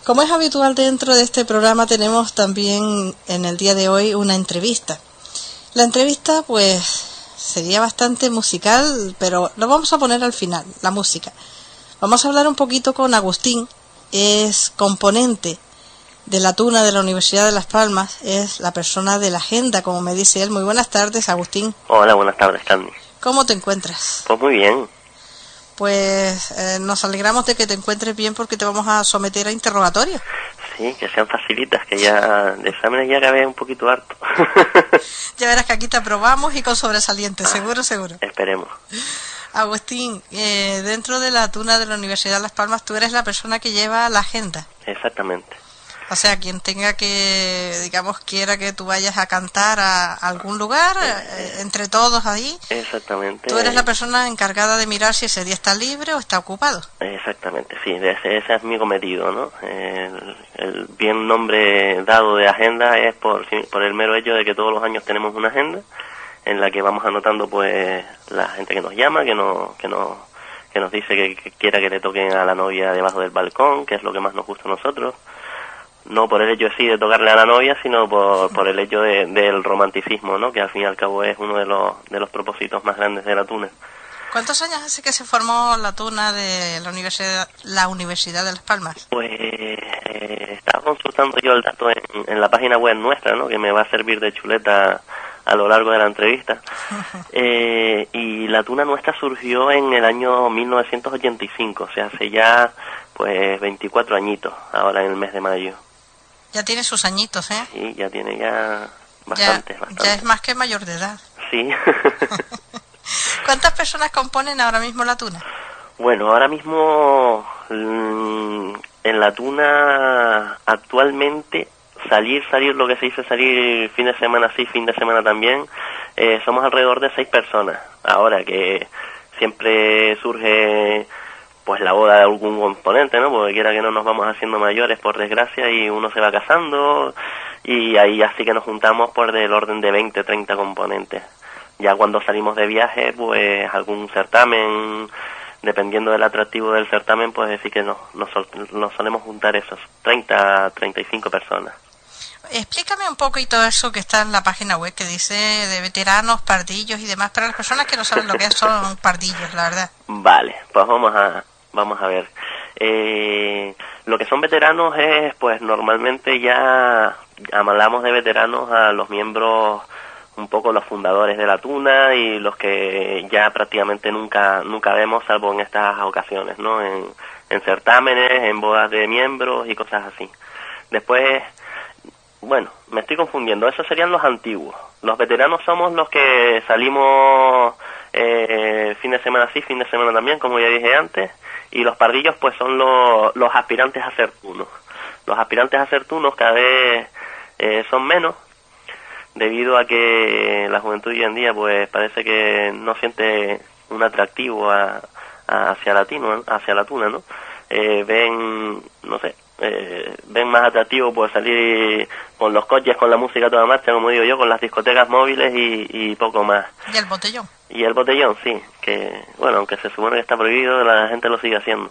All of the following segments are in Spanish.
Como es habitual dentro de este programa, tenemos también en el día de hoy una entrevista. La entrevista, pues, sería bastante musical, pero lo vamos a poner al final, la música. Vamos a hablar un poquito con Agustín, es componente de la Tuna de la Universidad de Las Palmas, es la persona de la agenda, como me dice él. Muy buenas tardes, Agustín. Hola, buenas tardes, Candy. ¿Cómo te encuentras? Pues muy bien. Pues nos alegramos de que te encuentres bien porque te vamos a someter a interrogatorio. Sí, que sean facilitas, que ya de exámenes ya acabé un poquito harto. Ya verás que aquí te aprobamos y con sobresaliente, seguro. Esperemos. Agustín, dentro de la Tuna de la Universidad de Las Palmas, tú eres la persona que lleva la agenda. Exactamente. O sea, quien tenga que, digamos, quiera que tú vayas a cantar a algún lugar, entre todos ahí. Exactamente. Tú eres la persona encargada de mirar si ese día está libre o está ocupado. Exactamente, sí, ese es mi cometido, ¿no? El bien nombre dado de agenda es por el mero hecho de que todos los años tenemos una agenda en la que vamos anotando, pues, la gente que nos llama, que nos dice que quiera que le toquen a la novia debajo del balcón, que es lo que más nos gusta a nosotros. No por el hecho sí de tocarle a la novia, sino por el hecho del romanticismo, ¿no? Que al fin y al cabo es uno de los propósitos más grandes de la Tuna. ¿Cuántos años hace que se formó la Tuna de la Universidad de Las Palmas? Pues estaba consultando yo el dato en la página web nuestra, ¿no? Que me va a servir de chuleta a lo largo de la entrevista. Y la Tuna nuestra surgió en el año 1985, o sea, hace ya pues 24 añitos, ahora en el mes de mayo. Ya tiene sus añitos, ¿eh? Sí, ya tiene ya bastante. Ya es más que mayor de edad. Sí. ¿Cuántas personas componen ahora mismo la Tuna? Bueno, ahora mismo en la Tuna actualmente salir lo que se dice salir fin de semana sí, fin de semana también, somos alrededor de 6 personas. Ahora que siempre surge pues la boda de algún componente, ¿no? Porque quiera que no nos vamos haciendo mayores, por desgracia, y uno se va casando, y ahí así que nos juntamos por del orden de 20, 30 componentes. Ya cuando salimos de viaje, pues algún certamen, dependiendo del atractivo del certamen, pues decir que nos solemos juntar esos 30, 35 personas. Explícame un poquito eso que está en la página web, que dice de veteranos, pardillos y demás, para las personas que no saben lo que son pardillos, la verdad. Vale, pues vamos a ver. Lo que son veteranos es, pues normalmente ya hablamos de veteranos a los miembros, un poco los fundadores de la Tuna y los que ya prácticamente nunca vemos, salvo en estas ocasiones, ¿no? En certámenes, en bodas de miembros y cosas así. Después, bueno, me estoy confundiendo, esos serían los antiguos. Los veteranos somos los que salimos fin de semana sí, fin de semana también, como ya dije antes, y los pardillos pues son los aspirantes a ser tunos. Los aspirantes a ser tunos cada vez son menos, debido a que la juventud hoy en día pues parece que no siente un atractivo hacia la Tuna, ¿no? Ven, no sé, ven más atractivo pues salir con los coches, con la música a toda marcha, como digo yo, con las discotecas móviles y poco más. ¿Y el botellón? Y el botellón, sí, que bueno, aunque se supone que está prohibido, la gente lo sigue haciendo.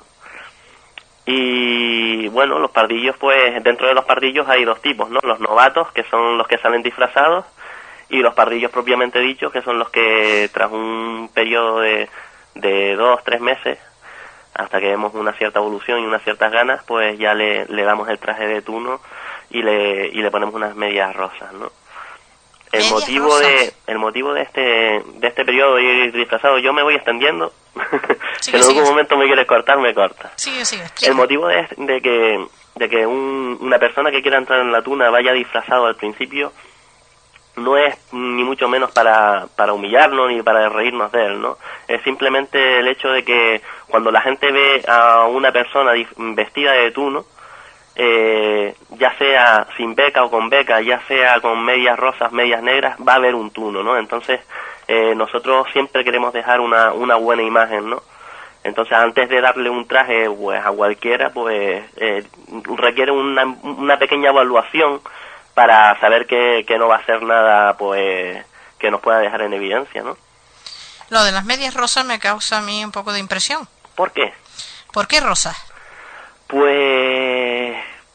Y bueno, los pardillos, pues dentro de los pardillos hay dos tipos, ¿no? Los novatos, que son los que salen disfrazados, y los pardillos propiamente dichos, que son los que tras un periodo de 2, 3 meses, hasta que vemos una cierta evolución y unas ciertas ganas, pues ya le damos el traje de tuno y le ponemos unas medias rosas, ¿no? El motivo de este periodo de ir disfrazado, yo me voy extendiendo, que en algún momento me quieres cortar, me corta. Sigue. El motivo de que una persona que quiera entrar en la Tuna vaya disfrazado al principio no es ni mucho menos para humillarnos ni para reírnos de él, ¿no? Es simplemente el hecho de que cuando la gente ve a una persona vestida de tuno, ya sea sin beca o con beca, ya sea con medias rosas, medias negras, va a haber un tuno, ¿no? Entonces, nosotros siempre queremos dejar una buena imagen, ¿no? Entonces, antes de darle un traje pues a cualquiera, pues requiere una pequeña evaluación para saber que no va a ser nada pues que nos pueda dejar en evidencia, ¿no? Lo de las medias rosas me causa a mí un poco de impresión. ¿Por qué? ¿Por qué rosas? Pues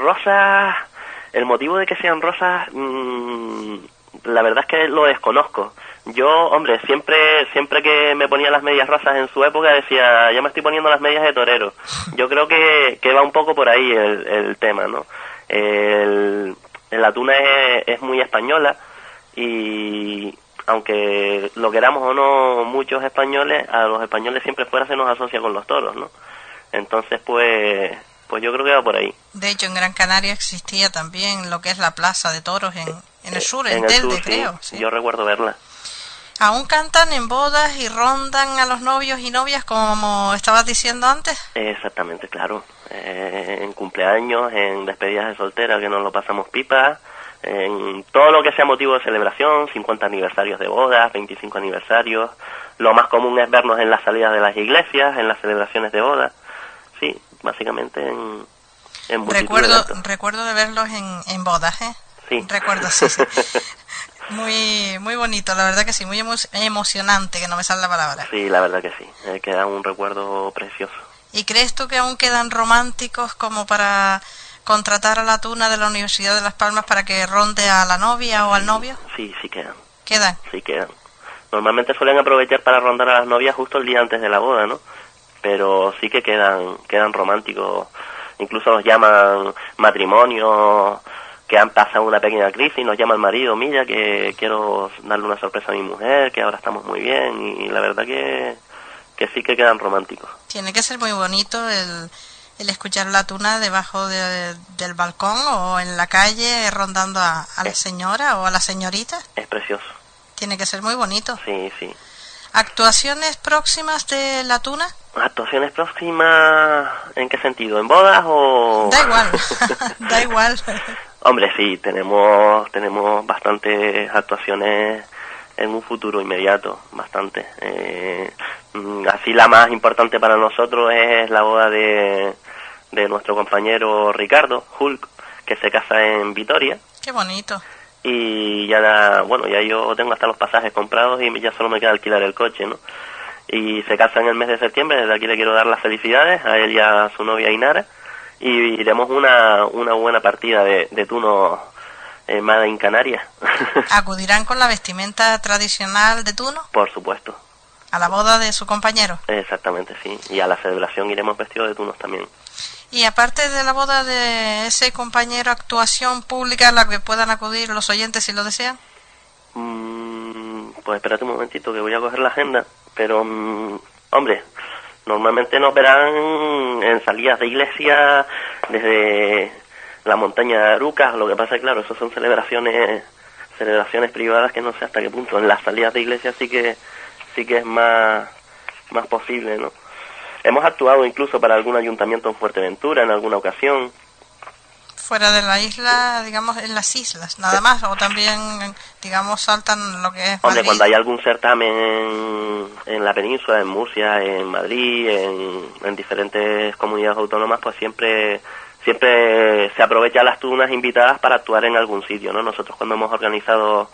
rosas, el motivo de que sean rosas, la verdad es que lo desconozco. Yo, hombre, siempre que me ponía las medias rosas en su época decía, ya me estoy poniendo las medias de torero. Yo creo que va un poco por ahí el tema, ¿no? La tuna es muy española y aunque lo queramos o no muchos españoles, a los españoles siempre fuera se nos asocia con los toros, ¿no? Entonces, pues yo creo que va por ahí. De hecho, en Gran Canaria existía también lo que es la plaza de toros en el sur, en el Telde, sur, creo. Sí. Sí. Yo recuerdo verla. ¿Aún cantan en bodas y rondan a los novios y novias como estabas diciendo antes? Exactamente, claro. En cumpleaños, en despedidas de soltera, que nos lo pasamos pipa, en todo lo que sea motivo de celebración, 50 aniversarios de bodas, 25 aniversarios. Lo más común es vernos en las salidas de las iglesias, en las celebraciones de bodas. Sí, básicamente en multitud de eventos. Recuerdo de verlos en bodas, ¿eh? Sí. Recuerdo, sí. Muy bonito, la verdad que sí, muy emocionante, que no me sale la palabra. Sí, la verdad que sí, queda un recuerdo precioso. ¿Y crees tú que aún quedan románticos como para contratar a la tuna de la Universidad de Las Palmas para que ronde a la novia o al novio? Sí, sí quedan. ¿Quedan? Sí quedan. Normalmente suelen aprovechar para rondar a las novias justo el día antes de la boda, ¿no? Pero sí que quedan románticos, incluso los llaman matrimonio, que han pasado una pequeña crisis, nos llama el marido, mira que quiero darle una sorpresa a mi mujer, que ahora estamos muy bien, y la verdad que sí que quedan románticos. Tiene que ser muy bonito el escuchar la tuna debajo del balcón o en la calle rondando a la señora o a la señorita. Es precioso. Tiene que ser muy bonito. Sí, sí. ¿Actuaciones próximas de la tuna? ¿Actuaciones próximas en qué sentido? ¿En bodas o...? Da igual, da igual. Hombre, sí, tenemos bastantes actuaciones en un futuro inmediato, bastante. Así la más importante para nosotros es la boda de nuestro compañero Ricardo Hulk, que se casa en Vitoria. Qué bonito. Y ya yo tengo hasta los pasajes comprados y ya solo me queda alquilar el coche, ¿no? Y se casa en el mes de septiembre, desde aquí le quiero dar las felicidades a él y a su novia Inara. Y iremos una buena partida de tuno Made in Canarias. ¿Acudirán con la vestimenta tradicional de tuno? Por supuesto. ¿A la boda de su compañero? Exactamente, sí. Y a la celebración iremos vestidos de tunos también. Y aparte de la boda de ese compañero, ¿actuación pública a la que puedan acudir los oyentes si lo desean? Pues espérate un momentito que voy a coger la agenda. Pero, hombre, normalmente nos verán en salidas de iglesia desde la montaña de Arucas. Lo que pasa es claro, eso son celebraciones privadas que no sé hasta qué punto. En las salidas de iglesia sí que es más posible, ¿no? Hemos actuado incluso para algún ayuntamiento en Fuerteventura en alguna ocasión. Fuera de la isla, digamos, en las islas, nada más, o también, digamos, saltan lo que es Hombre, Madrid. cuando hay algún certamen en la península, en Murcia, en Madrid, en diferentes comunidades autónomas, pues siempre se aprovecha las tunas invitadas para actuar en algún sitio, ¿no? Nosotros cuando hemos organizado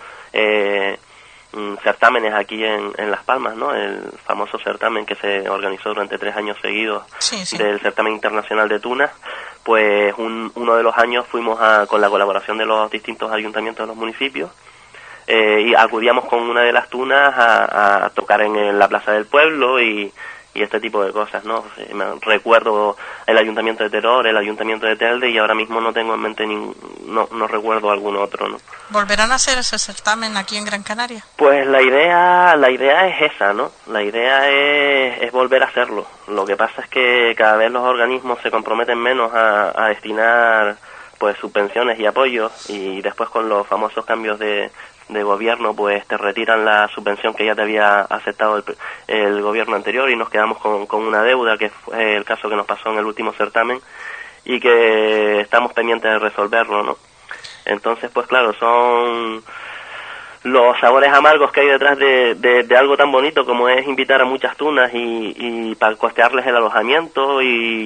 certámenes aquí en Las Palmas, ¿no? El famoso certamen que se organizó durante 3 años seguidos, sí. del certamen internacional de tunas, pues uno de los años fuimos con la colaboración de los distintos ayuntamientos de los municipios y acudíamos con una de las tunas a tocar en la plaza del pueblo y este tipo de cosas, ¿no? Recuerdo el ayuntamiento de Teror, el ayuntamiento de Telde y ahora mismo no tengo en mente no recuerdo algún otro, ¿no? ¿Volverán a hacer ese certamen aquí en Gran Canaria? Pues la idea es esa, ¿no? La idea es volver a hacerlo. Lo que pasa es que cada vez los organismos se comprometen menos a destinar pues subvenciones y apoyos y después con los famosos cambios de gobierno pues te retiran la subvención que ya te había aceptado el gobierno anterior y nos quedamos con una deuda, que fue el caso que nos pasó en el último certamen y que estamos pendientes de resolverlo, ¿no? Entonces pues claro, son los sabores amargos que hay detrás de algo tan bonito como es invitar a muchas tunas y para costearles el alojamiento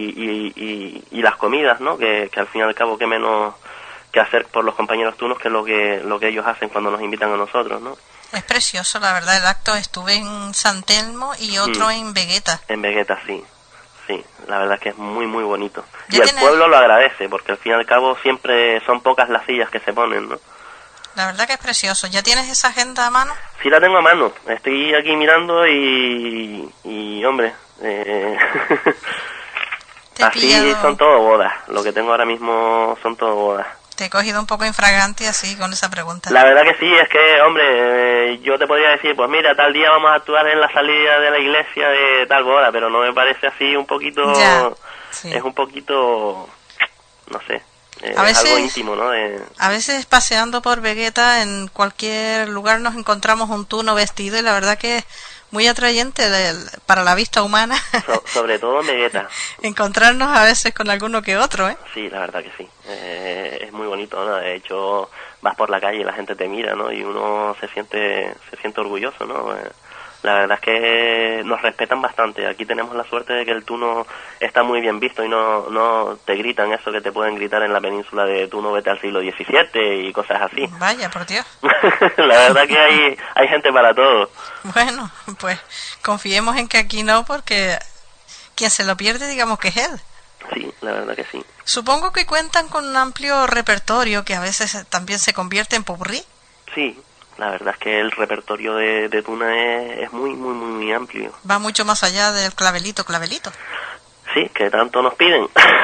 y las comidas, ¿no? Que al fin y al cabo qué menos que hacer por los compañeros tunos que lo que ellos hacen cuando nos invitan a nosotros, ¿no? Es precioso, la verdad, el acto. Estuve en San Telmo y otro en Vegueta. En Vegueta, sí. sí, la verdad es que es muy, muy bonito. Y ¿Ya el tienes? pueblo lo agradece, porque al fin y al cabo siempre son pocas las sillas que se ponen, ¿no? La verdad que es precioso. ¿Ya tienes esa agenda a mano? Sí la tengo a mano, estoy aquí mirando y hombre, Te he así pillado, son todo bodas, lo que tengo ahora mismo son todo bodas. te he cogido un poco infragante así con esa pregunta. La verdad que sí, es que, hombre, yo te podría decir, pues mira, tal día vamos a actuar en la salida de la iglesia de tal boda, pero no me parece así un poquito, Ya, sí. es un poquito, no sé, A es algo veces, íntimo, ¿no? a veces paseando por Vegeta en cualquier lugar nos encontramos un tuno vestido y la verdad que es muy atrayente para la vista humana Sobre todo en Vegeta. encontrarnos a veces con alguno que otro, ¿eh? Sí, la verdad que sí. Es muy bonito, ¿no? De hecho, vas por la calle y la gente te mira, ¿no? Y uno se siente orgulloso, ¿no? La verdad es que nos respetan bastante. Aquí tenemos la suerte de que el tuno está muy bien visto y no te gritan eso que te pueden gritar en la península de tú no vete al siglo XVII y cosas así. Vaya, por Dios. La verdad que hay gente para todo. Bueno, pues confiemos en que aquí no, porque quien se lo pierde, digamos que es él. Sí, la verdad que sí. Supongo que cuentan con un amplio repertorio que a veces también se convierte en popurrí. Sí, la verdad es que el repertorio de Tuna es muy, muy, muy, muy amplio. Va mucho más allá del clavelito, clavelito. Sí, que tanto nos piden.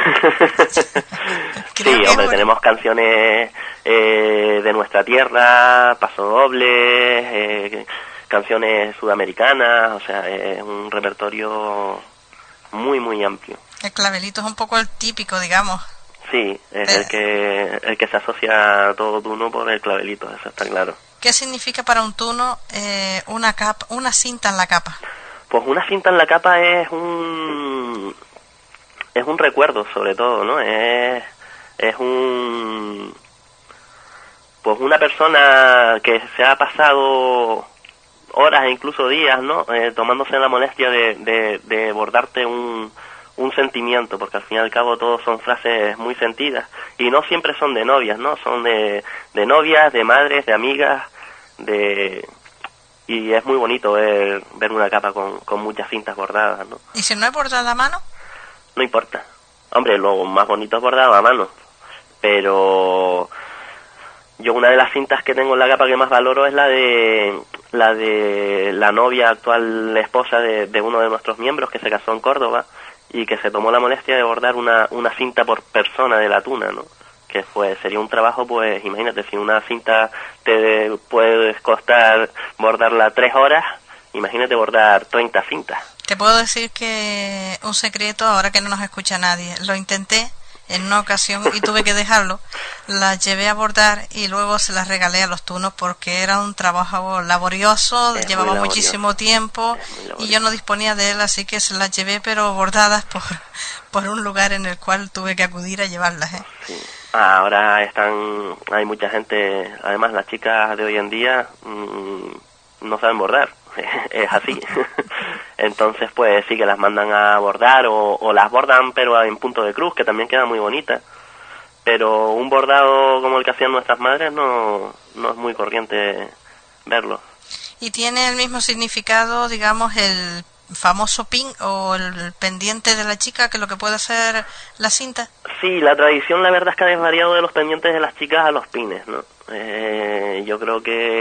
Creo Sí, que hombre, bueno. tenemos canciones de nuestra tierra, pasodobles, canciones sudamericanas, o sea, es un repertorio muy, muy amplio. El clavelito es un poco el típico, digamos. Sí, es el que se asocia a todo Tuno por el clavelito, eso está claro. ¿Qué significa para un tuno una cinta en la capa? Pues una cinta en la capa es un recuerdo, sobre todo, ¿no? Es pues una persona que se ha pasado horas e incluso días, ¿no? Tomándose la molestia de bordarte un sentimiento, porque al fin y al cabo todos son frases muy sentidas y no siempre son de novias, ¿no? Son de novias, de madres, de amigas, y es muy bonito ver una capa con muchas cintas bordadas, ¿no? ¿Y si no es bordada a mano? No importa. Hombre, lo más bonito es bordado a mano, pero yo una de las cintas que tengo en la capa que más valoro es la de la novia, actual esposa de uno de nuestros miembros que se casó en Córdoba y que se tomó la molestia de bordar una cinta por persona de la Tuna, ¿no? Que pues sería un trabajo, pues imagínate, si una cinta te puede costar bordarla 3 horas, imagínate bordar 30 cintas. Te puedo decir que un secreto, ahora que no nos escucha nadie, lo intenté en una ocasión y tuve que dejarlo. Las llevé a bordar y luego se las regalé a los tunos porque era un trabajo laborioso, Es llevaba muy laborioso. muchísimo tiempo y yo no disponía de él, así que se las llevé pero bordadas por un lugar en el cual tuve que acudir a llevarlas, ¿eh? Sí. Ahora hay mucha gente, además las chicas de hoy en día no saben bordar, es así. Entonces pues sí que las mandan a bordar o las bordan pero en punto de cruz, que también queda muy bonita. Pero un bordado como el que hacían nuestras madres no es muy corriente verlo. Y tiene el mismo significado, digamos, el famoso pin o el pendiente de la chica que lo que puede hacer la cinta. Sí, la tradición la verdad es que ha desvariado de los pendientes de las chicas a los pines, ¿no? Yo creo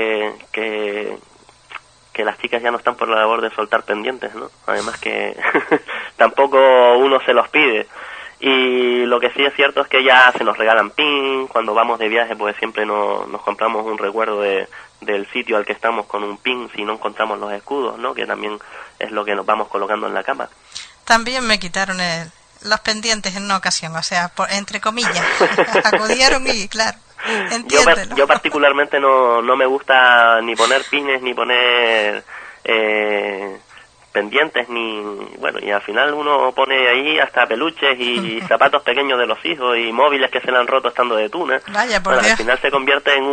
que las chicas ya no están por la labor de soltar pendientes, ¿no? Además que tampoco uno se los pide. Y lo que sí es cierto es que ya se nos regalan pin, cuando vamos de viaje pues siempre nos compramos un recuerdo del sitio al que estamos con un pin si no encontramos los escudos, ¿no? Que también es lo que nos vamos colocando en la cama. También me quitaron los pendientes en una ocasión, o sea, entre comillas, acudieron y claro, entiéndelo. Yo particularmente no me gusta ni poner pines ni poner pendientes ni bueno, y al final uno pone ahí hasta peluches y zapatos pequeños de los hijos y móviles que se le han roto estando de Tuna. Vaya, por bueno, Dios. Al final se convierte en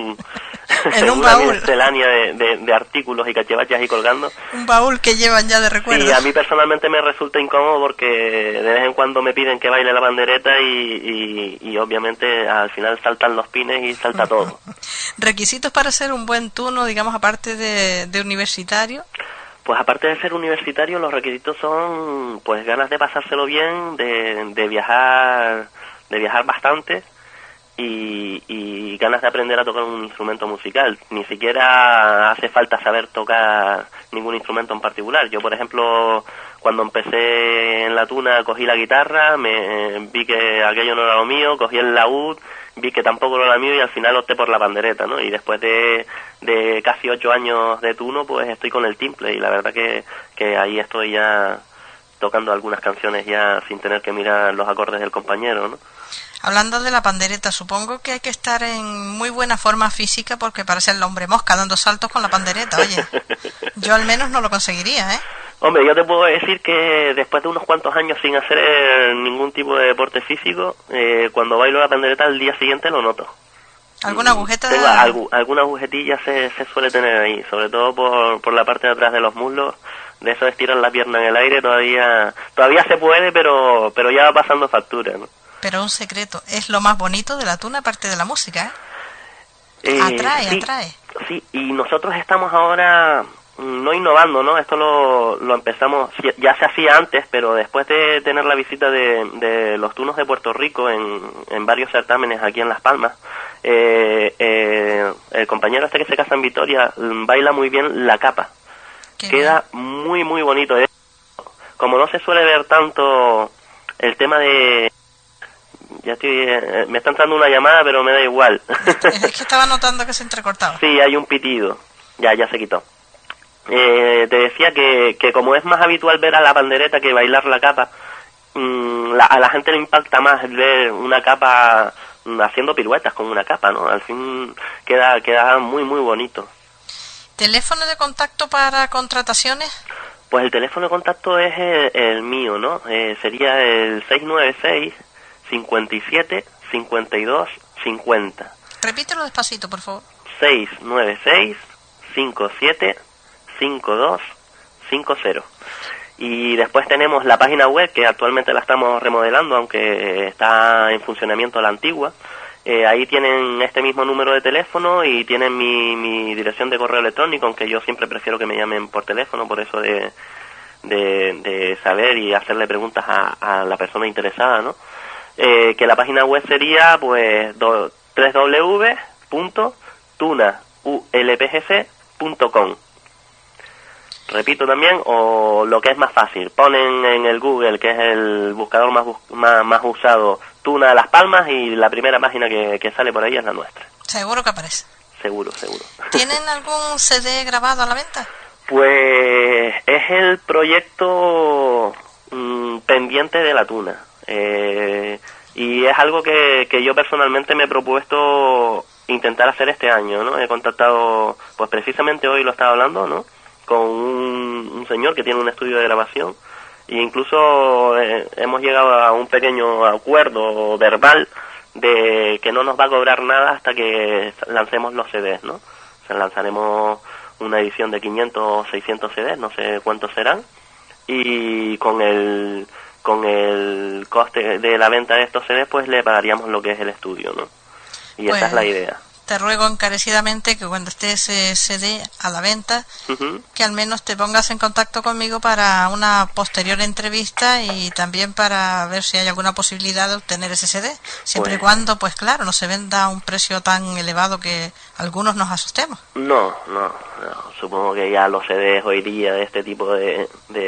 en un una baúl, miscelánea de artículos y cachevachas ahí colgando. Un baúl que llevan ya de recuerdo. Sí, a mí personalmente me resulta incómodo porque de vez en cuando me piden que baile la bandereta y obviamente al final saltan los pines y salta todo. ¿Requisitos para ser un buen tuno, digamos, aparte de universitario? Pues aparte de ser universitario, los requisitos son pues ganas de pasárselo bien, de viajar bastante y ganas de aprender a tocar un instrumento musical. Ni siquiera hace falta saber tocar ningún instrumento en particular. Yo, por ejemplo, cuando empecé en la tuna cogí la guitarra, vi que aquello no era lo mío, cogí el laúd, vi que tampoco era lo mío y al final opté por la pandereta, ¿no? Y después de casi 8 años de tuno, pues estoy con el timple y la verdad que ahí estoy ya tocando algunas canciones ya sin tener que mirar los acordes del compañero, ¿no? Hablando de la pandereta, supongo que hay que estar en muy buena forma física porque parece el hombre mosca dando saltos con la pandereta, oye. Yo al menos no lo conseguiría, ¿eh? Hombre, yo te puedo decir que después de unos cuantos años sin hacer ningún tipo de deporte físico, cuando bailo la pandereta al día siguiente lo noto. ¿Alguna agujeta? Alguna agujetilla se suele tener ahí, sobre todo por la parte de atrás de los muslos. De eso estirar la pierna en el aire todavía se puede, pero ya va pasando factura, ¿no? Pero un secreto, es lo más bonito de la tuna aparte de la música, ¿eh? Atrae. Sí, y nosotros estamos ahora no innovando, ¿no? Esto lo empezamos, ya se hacía antes, pero después de tener la visita de los tunos de Puerto Rico en varios certámenes aquí en Las Palmas, el compañero este que se casa en Vitoria baila muy bien la capa. Queda muy, muy bonito. Como no se suele ver tanto el tema de... me está entrando una llamada, pero me da igual. Es que estaba notando que se entrecortaba. Sí, hay un pitido. Ya se quitó. Te decía que como es más habitual ver a la pandereta que bailar la capa, a la gente le impacta más ver una capa haciendo piruetas con una capa, ¿no? Al fin queda muy, muy bonito. ¿Teléfono de contacto para contrataciones? Pues el teléfono de contacto es el mío, ¿no? Sería el 696 57 52 50. Repítelo despacito, por favor. 696 57 52 50. Y después tenemos la página web, que actualmente la estamos remodelando, aunque está en funcionamiento la antigua. Ahí tienen este mismo número de teléfono y tienen mi dirección de correo electrónico, aunque yo siempre prefiero que me llamen por teléfono, por eso de saber y hacerle preguntas a la persona interesada, ¿no? Que la página web sería pues www.tunaulpgc.com. Repito también, o lo que es más fácil, ponen en el Google, que es el buscador más usado, Tuna Las Palmas, y la primera página que sale por ahí es la nuestra. ¿Seguro que aparece? Seguro. ¿Tienen algún CD grabado a la venta? Pues es el proyecto pendiente de la Tuna. Y es algo que yo personalmente me he propuesto intentar hacer este año, ¿no? He contactado, pues precisamente hoy lo estaba hablando, ¿no?, con un señor que tiene un estudio de grabación, e incluso hemos llegado a un pequeño acuerdo verbal de que no nos va a cobrar nada hasta que lancemos los CDs, ¿no? O sea, lanzaremos una edición de 500 o 600 CDs, no sé cuántos serán, y con el coste de la venta de estos CDs pues le pagaríamos lo que es el estudio, ¿no? Y esa es la idea. Te ruego encarecidamente que cuando esté ese CD a la venta, que al menos te pongas en contacto conmigo para una posterior entrevista y también para ver si hay alguna posibilidad de obtener ese CD, siempre y cuando, pues claro, no se venda a un precio tan elevado que algunos nos asustemos. No, supongo que ya los CDs hoy día de este tipo de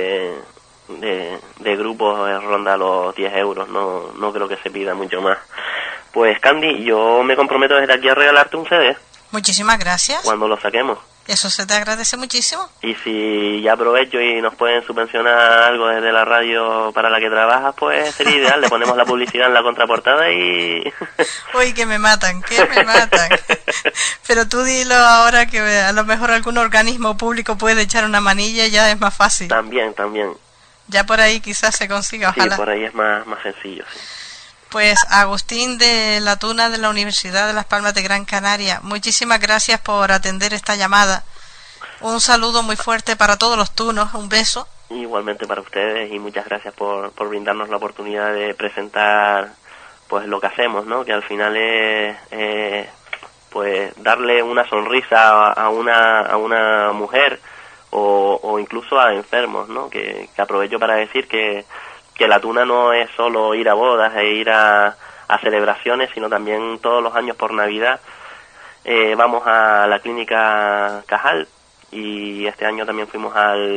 grupos ronda los 10 euros, no creo que se pida mucho más. Pues Candy, yo me comprometo desde aquí a regalarte un CD. Muchísimas gracias. Cuando lo saquemos. Eso se te agradece muchísimo. Y si ya aprovecho y nos pueden subvencionar algo desde la radio para la que trabajas, pues sería ideal. Le ponemos la publicidad en la contraportada y... Uy, que me matan. Pero tú dilo ahora, que a lo mejor algún organismo público puede echar una manilla y ya es más fácil. También. Ya por ahí quizás se consiga, ojalá. Sí, por ahí es más sencillo, sí. Pues Agustín de la Tuna de la Universidad de Las Palmas de Gran Canaria, muchísimas gracias por atender esta llamada. Un saludo muy fuerte para todos los tunos, un beso. Igualmente para ustedes y muchas gracias por brindarnos la oportunidad de presentar pues lo que hacemos, ¿no? Que al final es pues darle una sonrisa a una mujer o incluso a enfermos, ¿no? Que aprovecho para decir que la tuna no es solo ir a bodas e ir a celebraciones, sino también todos los años por Navidad vamos a la clínica Cajal, y este año también fuimos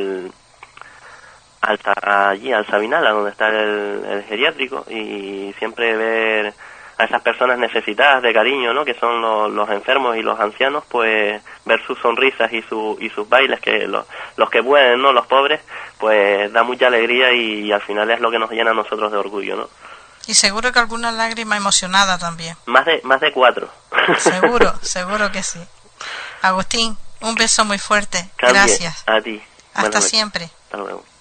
allí al Sabinal, a donde está el geriátrico, y siempre ver a esas personas necesitadas de cariño, ¿no? Que son los enfermos y los ancianos, pues ver sus sonrisas y sus bailes, que los que pueden, ¿no? Los pobres, pues da mucha alegría, y al final es lo que nos llena a nosotros de orgullo, ¿no? Y seguro que alguna lágrima emocionada también. Más de 4. Seguro que sí. Agustín, un beso muy fuerte. Cambie. Gracias. A ti. Hasta siempre. Hasta luego.